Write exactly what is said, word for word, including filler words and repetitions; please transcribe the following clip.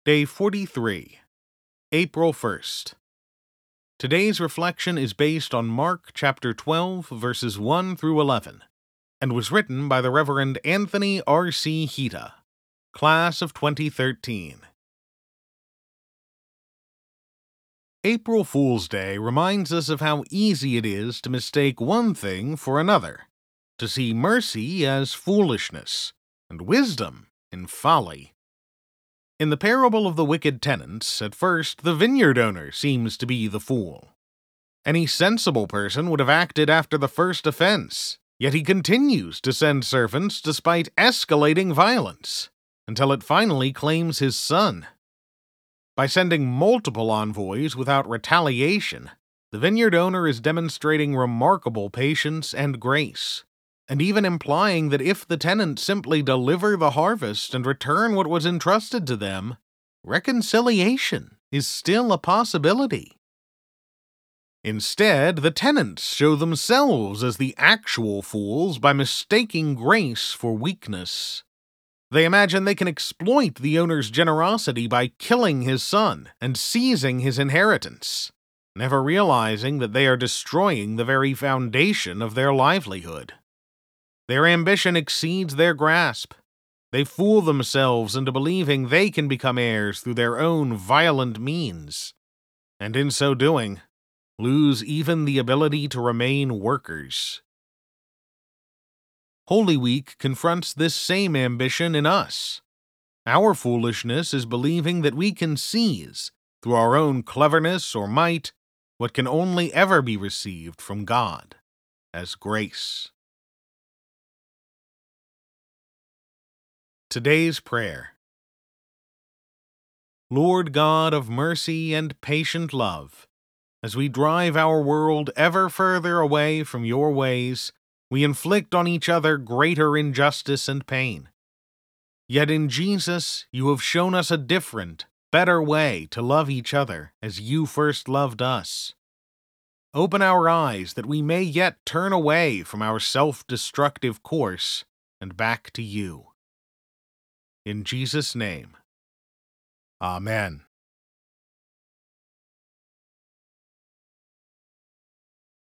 Day forty-three, April first. Today's reflection is based on Mark chapter twelve, verses one through eleven, and was written by the Reverend Anthony R C Hita, class of twenty thirteen. April Fool's Day reminds us of how easy it is to mistake one thing for another, to see mercy as foolishness, and wisdom in folly. In the parable of the wicked tenants, at first the vineyard owner seems to be the fool. Any sensible person would have acted after the first offense, yet he continues to send servants despite escalating violence, until it finally claims his son. By sending multiple envoys without retaliation, the vineyard owner is demonstrating remarkable patience and grace, and even implying that if the tenants simply deliver the harvest and return what was entrusted to them, reconciliation is still a possibility. Instead, the tenants show themselves as the actual fools by mistaking grace for weakness. They imagine they can exploit the owner's generosity by killing his son and seizing his inheritance, never realizing that they are destroying the very foundation of their livelihood. Their ambition exceeds their grasp. They fool themselves into believing they can become heirs through their own violent means, and in so doing, lose even the ability to remain workers. Holy Week confronts this same ambition in us. Our foolishness is believing that we can seize, through our own cleverness or might, what can only ever be received from God as grace. Today's Prayer. Lord God of mercy and patient love, as we drive our world ever further away from your ways, we inflict on each other greater injustice and pain. Yet in Jesus, you have shown us a different, better way to love each other as you first loved us. Open our eyes that we may yet turn away from our self-destructive course and back to you. In Jesus' name, Amen.